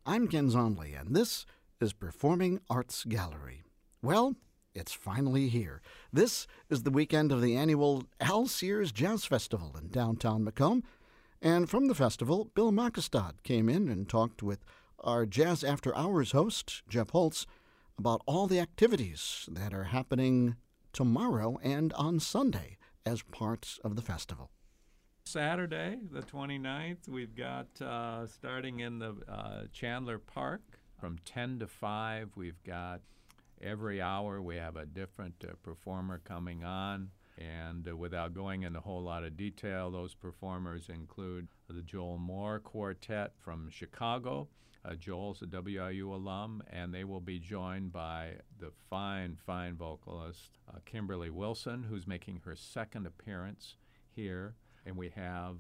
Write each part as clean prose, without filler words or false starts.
I'm Ken Zonley, and this is Performing Arts Gallery. Well, it's finally here. This is the weekend of the annual Al Sears Jazz Festival in downtown Macomb. And from the festival, Bill Makestad came in and talked with our Jazz After Hours host, Jeff Holtz, about all the activities that are happening tomorrow and on Sunday as parts of the festival. Saturday, the 29th, we've got starting in the Chandler Park from 10 to 5. We've got every hour we have a different performer coming on. And without going into a whole lot of detail, those performers include the Joel Moore Quartet from Chicago. Joel's a WIU alum, and they will be joined by the fine vocalist Kimberly Wilson, who's making her second appearance here. And we have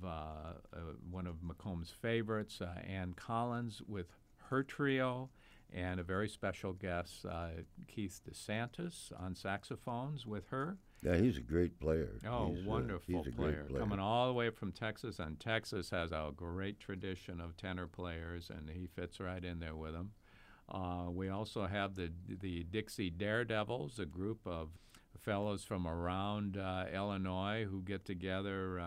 one of Macomb's favorites, Ann Collins, with her trio, and a very special guest, Keith DeSantis, on saxophones with her. Yeah, he's a great player. Oh, wonderful he's a player. Great player. Coming all the way from Texas, and Texas has a great tradition of tenor players, and he fits right in there with them. We also have the Dixie Daredevils, a group of fellows from around Illinois who get together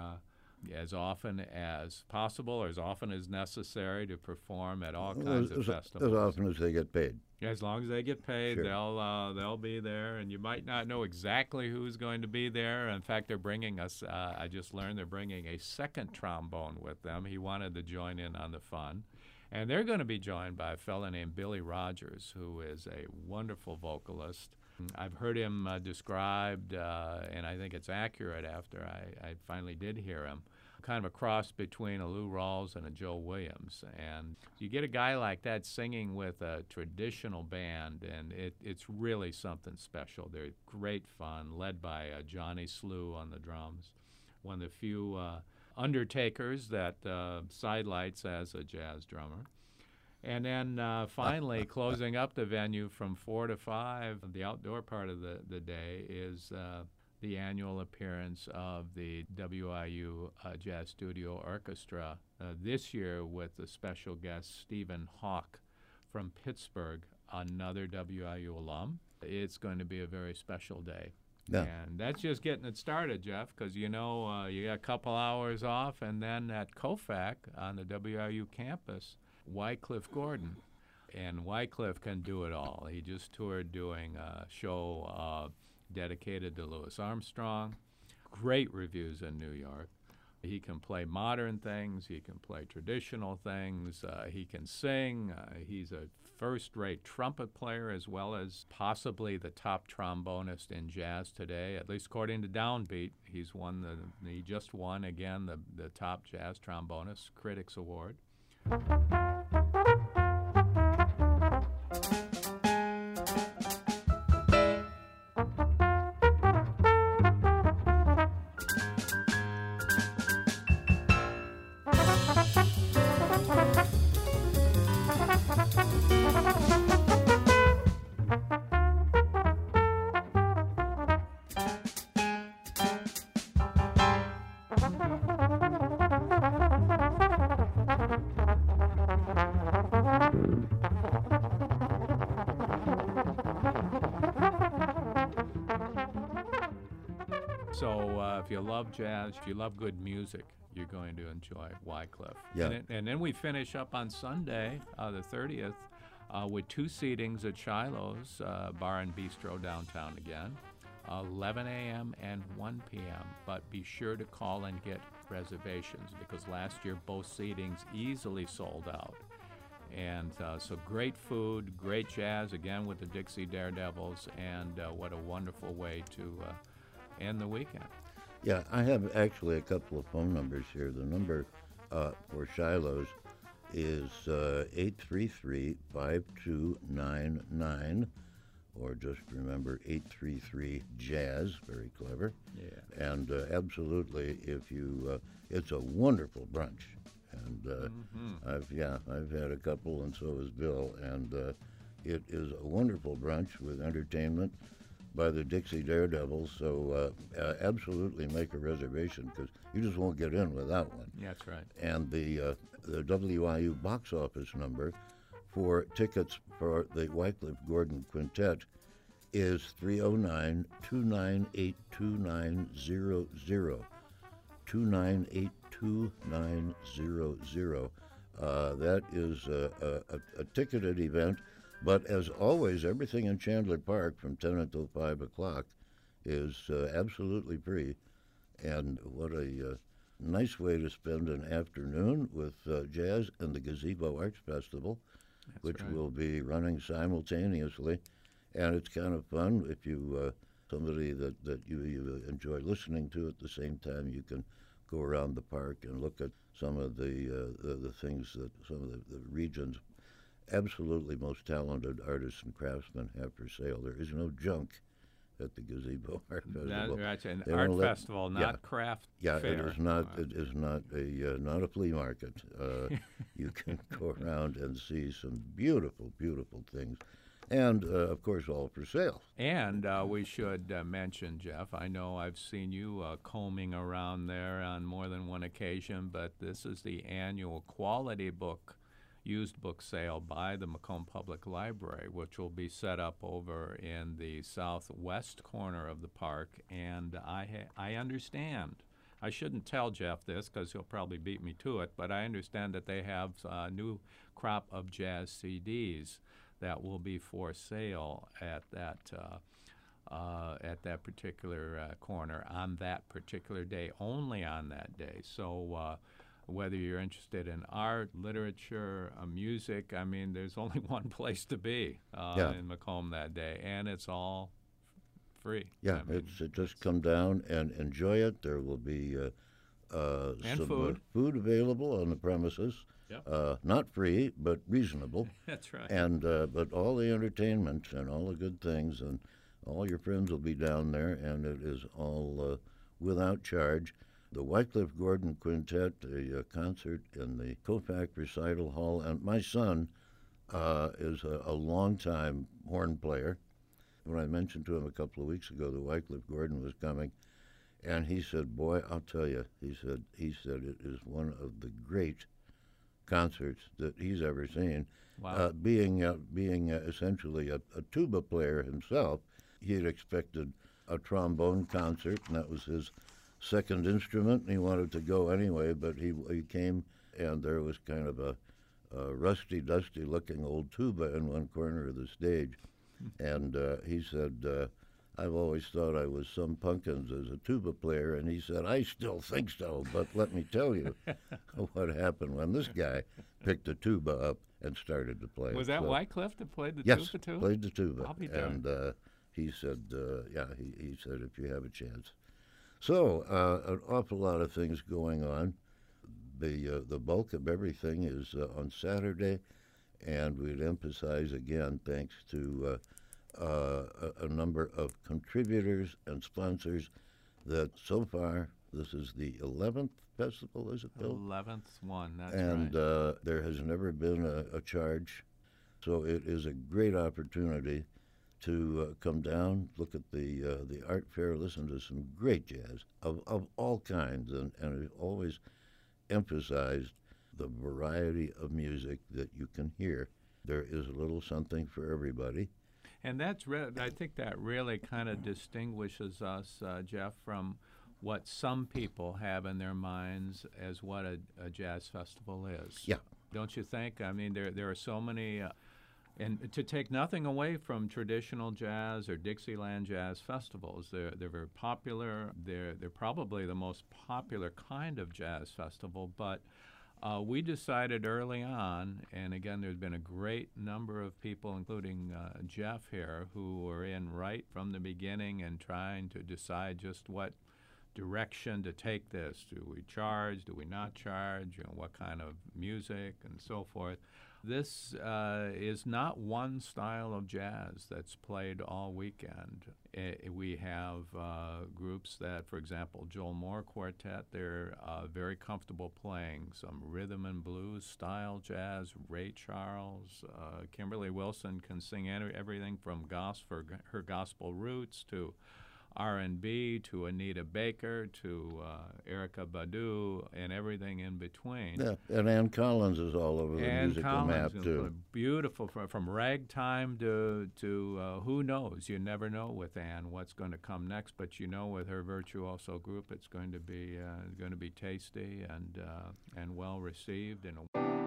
as often as possible, or as often as necessary, to perform at all kinds of festivals. As often as they get paid. As long as they get paid, Sure. they'll be there, and you might not know exactly who's going to be there. In fact, they're bringing us. I just learned they're bringing a second trombone with them. He wanted to join in on the fun, and they're going to be joined by a fellow named Billy Rogers, who is a wonderful vocalist. I've heard him described, and I think it's accurate after I finally did hear him, kind of a cross between a Lou Rawls and a Joe Williams. And you get a guy like that singing with a traditional band, and it's really something special. They're great fun, led by Johnny Slew on the drums, one of the few undertakers that sidelights as a jazz drummer. And then finally, closing up the venue from 4 to 5, the outdoor part of the day is the annual appearance of the WIU Jazz Studio Orchestra, this year with the special guest Stephen Hawk from Pittsburgh, another WIU alum. It's going to be a very special day. Yeah. And that's just getting it started, Jeff, because you got a couple hours off, and then at Kofac on the WIU campus, Wycliffe Gordon. And Wycliffe can do it all. He just toured doing a show dedicated to Louis Armstrong. Great reviews in New York. He can play modern things. He can play traditional things. He can sing. He's a first-rate trumpet player, as well as possibly the top trombonist in jazz today, at least according to Downbeat. He just won again the top jazz trombonist Critics Award. So if you love jazz, if you love good music, you're going to enjoy Wycliffe. Yeah. And then we finish up on Sunday, the 30th, with two seatings at Shiloh's Bar and Bistro downtown again, 11 a.m. and 1 p.m. But be sure to call and get reservations, because last year both seatings easily sold out. And so great food, great jazz, again with the Dixie Daredevils, and what a wonderful way to end the weekend. Yeah, I have actually a couple of phone numbers here. The number for Shiloh's is 833-5299, or just remember 833-JAZZ, very clever. Yeah. And absolutely, if you, it's a wonderful brunch. And I've had a couple, and so has Bill, and it is a wonderful brunch with entertainment by the Dixie Daredevils, so absolutely make a reservation, because you just won't get in without one. That's right. And the WIU box office number for tickets for the Wycliffe Gordon Quintet is 309-298-2900. 298-2900. That is a ticketed event, but as always, everything in Chandler Park from 10 until 5 o'clock is absolutely free. And what a nice way to spend an afternoon with jazz and the Gazebo Arts Festival, which will be running simultaneously. And it's kind of fun if you somebody that you enjoy listening to at the same time. You can go around the park and look at some of the things that some of the region's absolutely most talented artists and craftsmen have for sale. There is no junk at the Gazebo Art Festival. That's an art festival, not craft fair. It is not. It is not a flea market. You can go around and see some beautiful, beautiful things, and of course, all for sale. And we should mention, Jeff, I know I've seen you combing around there on more than one occasion, but this is the annual quality book, used book sale by the Macomb Public Library, which will be set up over in the southwest corner of the park. And I understand, I shouldn't tell Jeff this because he'll probably beat me to it, but I understand that they have a new crop of jazz CDs that will be for sale at that particular corner on that particular day, only on that day. So whether you're interested in art, literature, music, I mean, there's only one place to be in Macomb that day, and it's all free. Yeah, I mean, just come down and enjoy it. There will be some food available on the premises. Yep. Not free, but reasonable. That's right. And but all the entertainment and all the good things, and all your friends will be down there, and it is all without charge. The Wycliffe Gordon Quintet, a concert in the Kopak Recital Hall, and my son is a longtime horn player. When I mentioned to him a couple of weeks ago that Wycliffe Gordon was coming, and he said, "Boy, I'll tell you," he said it is one of the great concerts that he's ever seen. Wow. Being essentially a tuba player himself, he had expected a trombone concert, and that was his second instrument, and he wanted to go anyway, but he came, and there was kind of a rusty, dusty-looking old tuba in one corner of the stage, and he said, "I've always thought I was some punkins as a tuba player," and he said, "I still think so, but let me tell you what happened when this guy picked a tuba up and started to play." Was that Wycliffe that played the yes, tuba too? Yes, played the tuba. I'll be darned. And he said, he said, if you have a chance. So an awful lot of things going on. The bulk of everything is on Saturday, and we'd emphasize again, thanks to a number of contributors and sponsors, that so far this is the 11th festival, is it, Bill? 11th one, that's and, right. And there has never been a charge, so it is a great opportunity to come down, look at the art fair, listen to some great jazz of all kinds, and it always emphasized the variety of music that you can hear. There is a little something for everybody. And that's I think that really kind of distinguishes us, Jeff, from what some people have in their minds as what a jazz festival is. Yeah. Don't you think? I mean, there are so many, and to take nothing away from traditional jazz or Dixieland jazz festivals, they're very popular. They're probably the most popular kind of jazz festival, but we decided early on, and again, there's been a great number of people, including Jeff here, who were in right from the beginning and trying to decide just what direction to take this. Do we charge? Do we not charge? You know, what kind of music and so forth. This is not one style of jazz that's played all weekend. We have groups that, for example, Joel Moore Quartet, they're very comfortable playing some rhythm and blues style jazz. Ray Charles, Kimberly Wilson can sing everything from her gospel roots to R&B to Anita Baker to Erykah Badu and everything in between. Yeah, and Ann Collins is all over the Ann musical Collins, map too. Beautiful from ragtime to who knows? You never know with Ann what's going to come next, but you know with her virtuoso group, it's going to be tasty and well received and.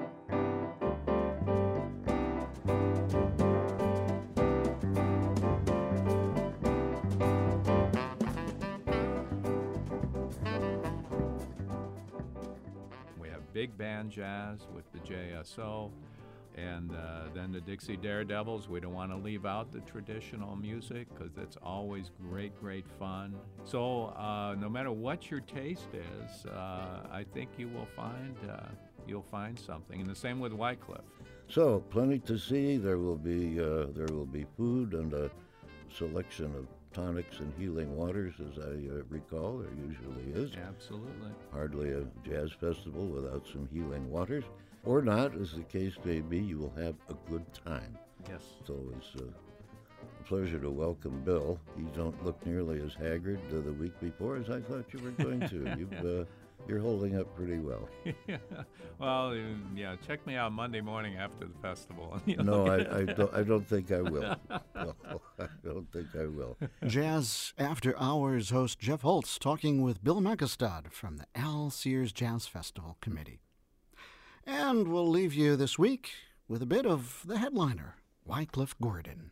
Big band jazz with the JSO, and then the Dixie Daredevils. We don't want to leave out the traditional music because it's always great fun. So no matter what your taste is, I think you'll find something. And the same with Wycliffe. So plenty to see. There will be food and a selection of tonics and healing waters, as I recall. There usually is. Absolutely. Hardly a jazz festival without some healing waters. Or not, as the case may be, you will have a good time. Yes. So it's a pleasure to welcome Bill. You don't look nearly as haggard the week before as I thought you were going to. You're holding up pretty well. Well, yeah. Check me out Monday morning after the festival. No, I don't think I will. No, I don't think I will. Jazz After Hours host Jeff Holtz talking with Bill Meckestad from the Al Sears Jazz Festival Committee. And we'll leave you this week with a bit of the headliner, Wycliffe Gordon.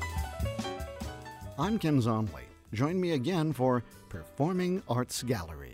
I'm Ken Zomley. Join me again for Performing Arts Gallery.